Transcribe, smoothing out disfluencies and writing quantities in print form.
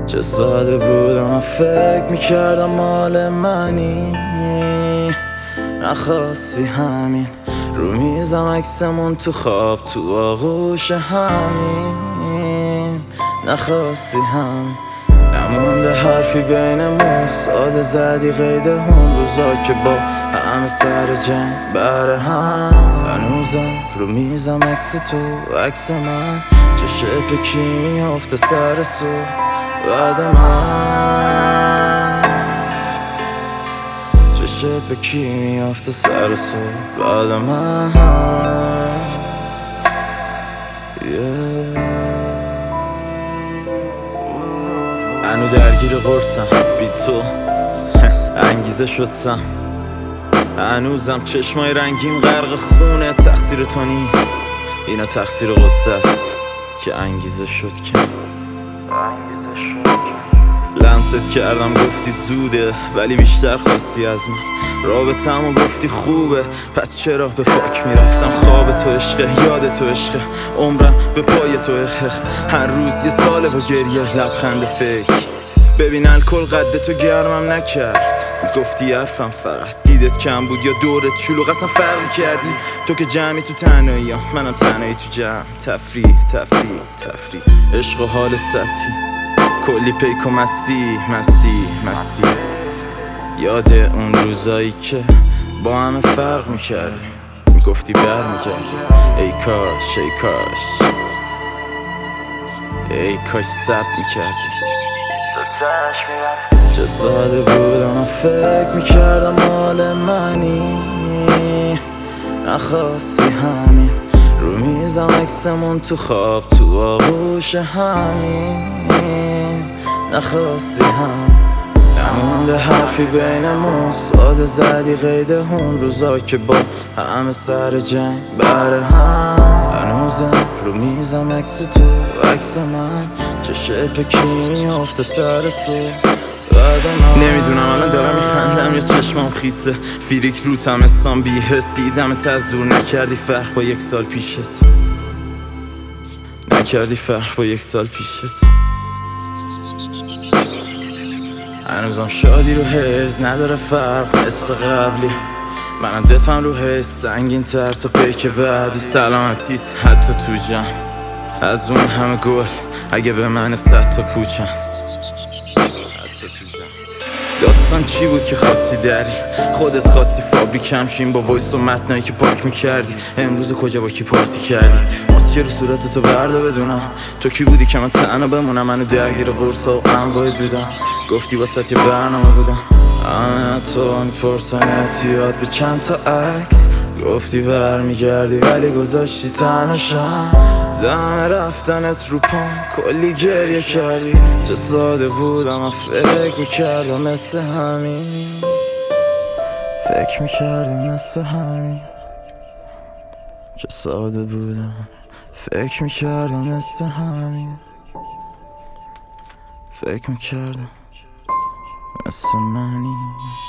چه ساده بودم و فکر میکردم مال منی، نخواستی همین رو میزم عکسمون تو خواب تو آغوش همین، نخواستی همین نمونده حرفی بینمون، ساده زدی قید اون روزا که با همه سر جنگ بر هم. هنوزم رو میزم عکس تو عکس من، چشت به کی میافته سر سو بعد من، چشت به کی میافته سر سو بعد من هنو درگیر قرصم بی تو انگیزه شدسم، هنوزم چشمای رنگیم غرق خونه، تقصیر تو نیست اینا تقصیر غصه است که انگیزه شد کم. لمست کردم گفتی زوده ولی بیشتر خواستی از من، رابطه‌مو گفتی خوبه پس چرا به فاک میرفتم. خواب تو عشقه، یاد تو عشقه، عمرم به پای تو اخ، هر روز یه ساله و گریه لبخند فیک. ببین الکل قد تو گرمم نکرد، گفتی حرفم فقط دیدت کم بود یا دورت شلوغ، اصلا فرق کردی تو که جمعی تو تنهایی، منم تنهایی تو جمع. تفریح تفریح تفریح، عشق و حال سطحی، کلی پیک و مستی مستی مستی. یاد اون روزایی که با همه فرق میکردیم، میگفتی بر میگردیم، ای کاش ای کاش ای کاش سب میکردیم. چه ساده بودم و فکر میکردم مال منی، نخواستی همین رو میزم عکسمون تو خواب تو آغوش همین، نخواستی همین نمونده حرفی بینمون، ساده زدی قید اون روزا که با همه سر جنگ بر هم. هنوزم رو میزم عکس تو عکس من، چشت به کی میافته سر سو بعد من. نمیدونم الان دارم میخندم یا چشمام خیسه، فیریک رو تمستان بی حس دیدمت از دور، نکردی فرق با یک سال پیشت، نکردی فرق با یک سال پیشت. هنوزم شادی رو حس نداره فرق مثل قبلی، منم دپم رو حس سنگین تر تا پیک بعدی. سلامتیت حتی تو جمع از اون همه گل اگه به من 100 تا پوچم حتی تو جمع. داستان چی بود که خواستی دری، خودت خواستی فابریکم شیم با وایس و متنایی که پاک میکردی. امروز کجا با کی پارتی کردی، ماسکه رو صورت تو بردا بدونم تو کی بودی که من تنها بمونم. منو درگیر قرصا و انواع بودم، گفتی واسه یه برنامه بودم. همه تو میپرسن اعتیاد به چند تا عکس، گفتی برمیگردی ولی گذاشتی تنهاشم. دم رفتنت رو پام کلی گریه کردی، چه ساده بودم و فکر میکردم مثل همین، فکر میکردم مثل همین. چه ساده بودم فکر میکردم مثل همین، فکر میکردم مثل منی.